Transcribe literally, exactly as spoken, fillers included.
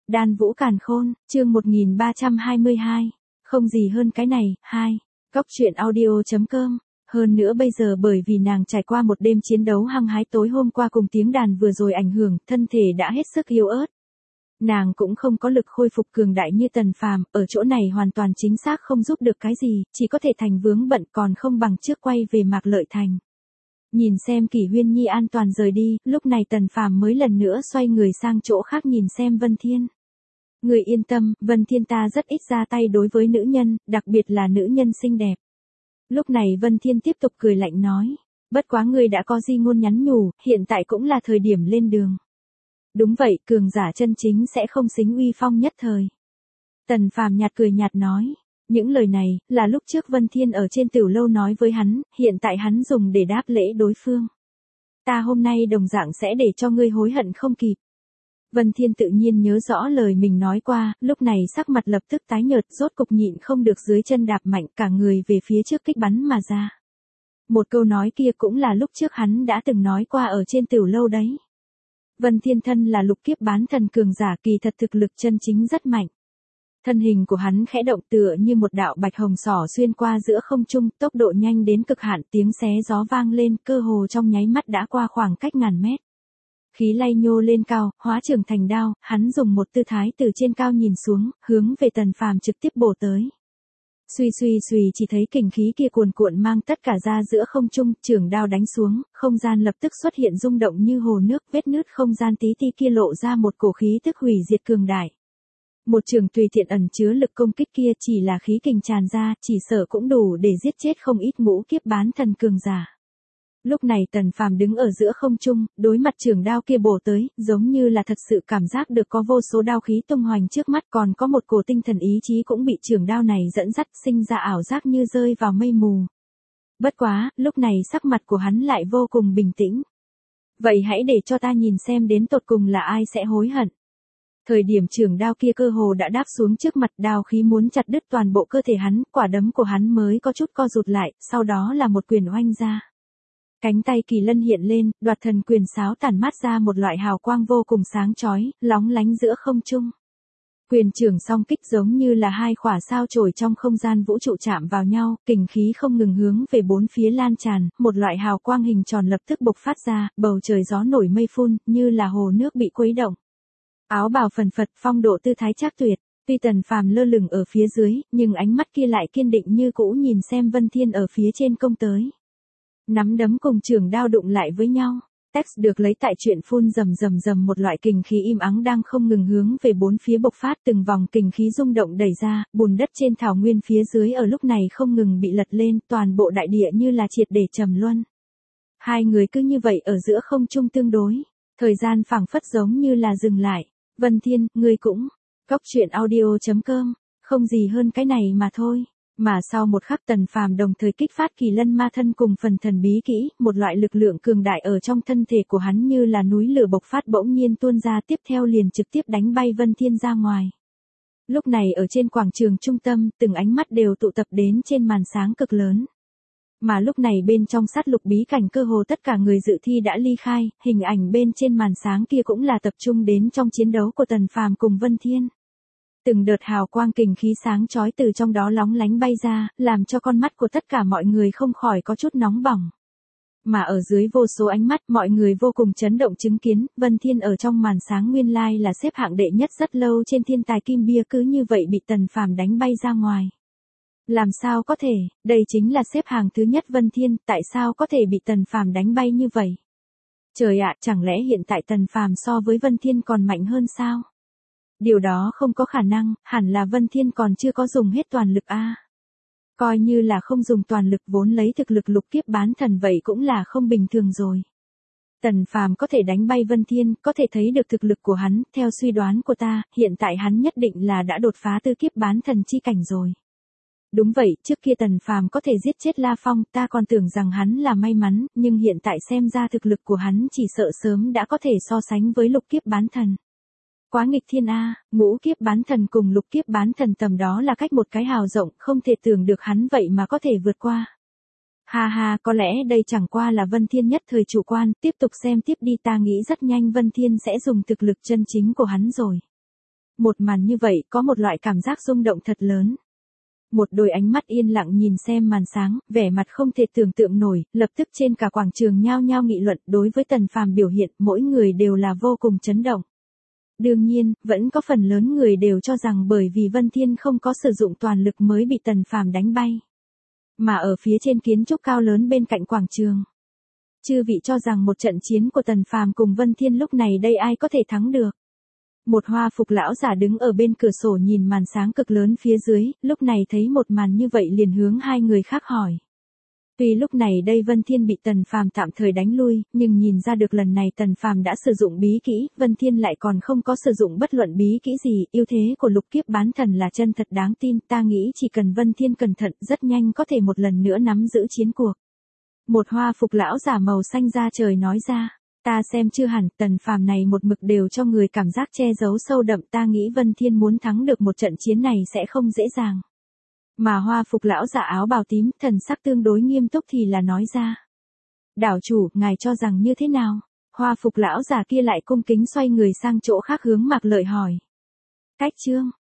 Đan Vũ Càn Khôn, chương một nghìn ba trăm hai mươi hai. Không gì hơn cái này, hai. Góc truyện audio.com. Hơn nữa bây giờ bởi vì nàng trải qua một đêm chiến đấu hăng hái tối hôm qua cùng tiếng đàn vừa rồi ảnh hưởng, thân thể đã hết sức yếu ớt. Nàng cũng không có lực khôi phục cường đại như Tần Phàm, ở chỗ này hoàn toàn chính xác không giúp được cái gì, chỉ có thể thành vướng bận còn không bằng trước quay về Mạc Lợi Thành. Nhìn xem Kỷ Huyên Nhi an toàn rời đi, lúc này Tần Phàm mới lần nữa xoay người sang chỗ khác nhìn xem Vân Thiên. Người yên tâm, Vân Thiên ta rất ít ra tay đối với nữ nhân, đặc biệt là nữ nhân xinh đẹp. Lúc này Vân Thiên tiếp tục cười lạnh nói, bất quá người đã có di ngôn nhắn nhủ, hiện tại cũng là thời điểm lên đường. Đúng vậy, cường giả chân chính sẽ không xính uy phong nhất thời. Tần Phàm nhạt cười nhạt nói, những lời này, là lúc trước Vân Thiên ở trên tiểu lâu nói với hắn, hiện tại hắn dùng để đáp lễ đối phương. Ta hôm nay đồng dạng sẽ để cho ngươi hối hận không kịp. Vân Thiên tự nhiên nhớ rõ lời mình nói qua, lúc này sắc mặt lập tức tái nhợt, rốt cục nhịn không được dưới chân đạp mạnh cả người về phía trước kích bắn mà ra. Một câu nói kia cũng là lúc trước hắn đã từng nói qua ở trên tiểu lâu đấy. Vân Thiên thân là lục kiếp bán thần cường giả, kỳ thật thực lực chân chính rất mạnh. Thân hình của hắn khẽ động tựa như một đạo bạch hồng xỏ xuyên qua giữa không trung, tốc độ nhanh đến cực hạn, tiếng xé gió vang lên, cơ hồ trong nháy mắt đã qua khoảng cách ngàn mét. Khí lay nhô lên cao, hóa trường thành đao, hắn dùng một tư thái từ trên cao nhìn xuống, hướng về Tần Phàm trực tiếp bổ tới. Suy suy suy chỉ thấy kình khí kia cuồn cuộn mang tất cả ra giữa không trung, trường đao đánh xuống, không gian lập tức xuất hiện rung động như hồ nước, vết nứt không gian tí ti kia lộ ra một cổ khí tức hủy diệt cường đại. Một trường tùy tiện ẩn chứa lực công kích kia chỉ là khí kình tràn ra, chỉ sợ cũng đủ để giết chết không ít ngũ kiếp bán thần cường giả. Lúc này Tần Phàm đứng ở giữa không trung, đối mặt trường đao kia bổ tới, giống như là thật sự cảm giác được có vô số đao khí tung hoành trước mắt, còn có một cổ tinh thần ý chí cũng bị trường đao này dẫn dắt, sinh ra ảo giác như rơi vào mây mù. Bất quá, lúc này sắc mặt của hắn lại vô cùng bình tĩnh. Vậy hãy để cho ta nhìn xem đến tột cùng là ai sẽ hối hận. Thời điểm trường đao kia cơ hồ đã đáp xuống trước mặt, đao khí muốn chặt đứt toàn bộ cơ thể hắn, quả đấm của hắn mới có chút co rụt lại, sau đó là một quyền oanh ra. Cánh tay kỳ lân hiện lên, đoạt thần quyền sáo tản mát ra một loại hào quang vô cùng sáng chói, lóng lánh giữa không trung. Quyền trường song kích giống như là hai khỏa sao chổi trong không gian vũ trụ chạm vào nhau, kình khí không ngừng hướng về bốn phía lan tràn, một loại hào quang hình tròn lập tức bộc phát ra, bầu trời gió nổi mây phun, như là hồ nước bị khuấy động. Áo bào phần phật, phong độ tư thái trác tuyệt, tuy Tần Phàm lơ lửng ở phía dưới, nhưng ánh mắt kia lại kiên định như cũ nhìn xem Vân Thiên ở phía trên công tới. Nắm đấm cùng trường đao đụng lại với nhau. Text được lấy tại truyện phun rầm rầm rầm, một loại kình khí im ắng đang không ngừng hướng về bốn phía bộc phát, từng vòng kình khí rung động đẩy ra, bùn đất trên thảo nguyên phía dưới ở lúc này không ngừng bị lật lên, toàn bộ đại địa như là triệt để trầm luân. Hai người cứ như vậy ở giữa không trung tương đối, thời gian phảng phất giống như là dừng lại. Vân Thiên, ngươi cũng. Góc truyện audio.com. Không gì hơn cái này mà thôi. Mà sau một khắc Tần Phàm đồng thời kích phát kỳ lân ma thân cùng phần thần bí kỹ, một loại lực lượng cường đại ở trong thân thể của hắn như là núi lửa bộc phát bỗng nhiên tuôn ra, tiếp theo liền trực tiếp đánh bay Vân Thiên ra ngoài. Lúc này ở trên quảng trường trung tâm, từng ánh mắt đều tụ tập đến trên màn sáng cực lớn. Mà lúc này bên trong sát lục bí cảnh cơ hồ tất cả người dự thi đã ly khai, hình ảnh bên trên màn sáng kia cũng là tập trung đến trong chiến đấu của Tần Phàm cùng Vân Thiên. Từng đợt hào quang kình khí sáng chói từ trong đó lóng lánh bay ra, làm cho con mắt của tất cả mọi người không khỏi có chút nóng bỏng. Mà ở dưới vô số ánh mắt, mọi người vô cùng chấn động chứng kiến, Vân Thiên ở trong màn sáng nguyên lai là xếp hạng đệ nhất rất lâu trên thiên tài kim bia cứ như vậy bị Tần Phàm đánh bay ra ngoài. Làm sao có thể, đây chính là xếp hàng thứ nhất Vân Thiên, tại sao có thể bị Tần Phàm đánh bay như vậy? Trời ạ, chẳng lẽ hiện tại Tần Phàm so với Vân Thiên còn mạnh hơn sao? Điều đó không có khả năng, hẳn là Vân Thiên còn chưa có dùng hết toàn lực a. Coi như là không dùng toàn lực vốn lấy thực lực lục kiếp bán thần vậy cũng là không bình thường rồi. Tần Phàm có thể đánh bay Vân Thiên, có thể thấy được thực lực của hắn, theo suy đoán của ta, hiện tại hắn nhất định là đã đột phá tư kiếp bán thần chi cảnh rồi. Đúng vậy, trước kia Tần Phàm có thể giết chết La Phong, ta còn tưởng rằng hắn là may mắn, nhưng hiện tại xem ra thực lực của hắn chỉ sợ sớm đã có thể so sánh với lục kiếp bán thần. Quá nghịch thiên a, ngũ kiếp bán thần cùng lục kiếp bán thần tầm đó là cách một cái hào rộng, không thể tưởng được hắn vậy mà có thể vượt qua. Ha ha, có lẽ đây chẳng qua là Vân Thiên nhất thời chủ quan, tiếp tục xem tiếp đi, ta nghĩ rất nhanh Vân Thiên sẽ dùng thực lực chân chính của hắn rồi. Một màn như vậy có một loại cảm giác rung động thật lớn. Một đôi ánh mắt yên lặng nhìn xem màn sáng, vẻ mặt không thể tưởng tượng nổi, lập tức trên cả quảng trường nhao nhao nghị luận đối với Tần Phàm biểu hiện, mỗi người đều là vô cùng chấn động. Đương nhiên, vẫn có phần lớn người đều cho rằng bởi vì Vân Thiên không có sử dụng toàn lực mới bị Tần Phàm đánh bay. Mà ở phía trên kiến trúc cao lớn bên cạnh quảng trường, chư vị cho rằng một trận chiến của Tần Phàm cùng Vân Thiên lúc này đây ai có thể thắng được. Một hoa phục lão giả đứng ở bên cửa sổ nhìn màn sáng cực lớn phía dưới, lúc này thấy một màn như vậy liền hướng hai người khác hỏi. Tuy lúc này đây Vân Thiên bị Tần Phàm tạm thời đánh lui, nhưng nhìn ra được lần này Tần Phàm đã sử dụng bí kỹ, Vân Thiên lại còn không có sử dụng bất luận bí kỹ gì, ưu thế của lục kiếp bán thần là chân thật đáng tin, ta nghĩ chỉ cần Vân Thiên cẩn thận rất nhanh có thể một lần nữa nắm giữ chiến cuộc. Một hoa phục lão giả màu xanh da trời nói ra. Ta xem chưa hẳn, Tần Phàm này một mực đều cho người cảm giác che giấu sâu đậm, ta nghĩ Vân Thiên muốn thắng được một trận chiến này sẽ không dễ dàng. Mà hoa phục lão giả áo bào tím, thần sắc tương đối nghiêm túc thì là nói ra. Đảo chủ, ngài cho rằng như thế nào? Hoa phục lão giả kia lại cung kính xoay người sang chỗ khác hướng Mạc Lợi hỏi. Cách chương,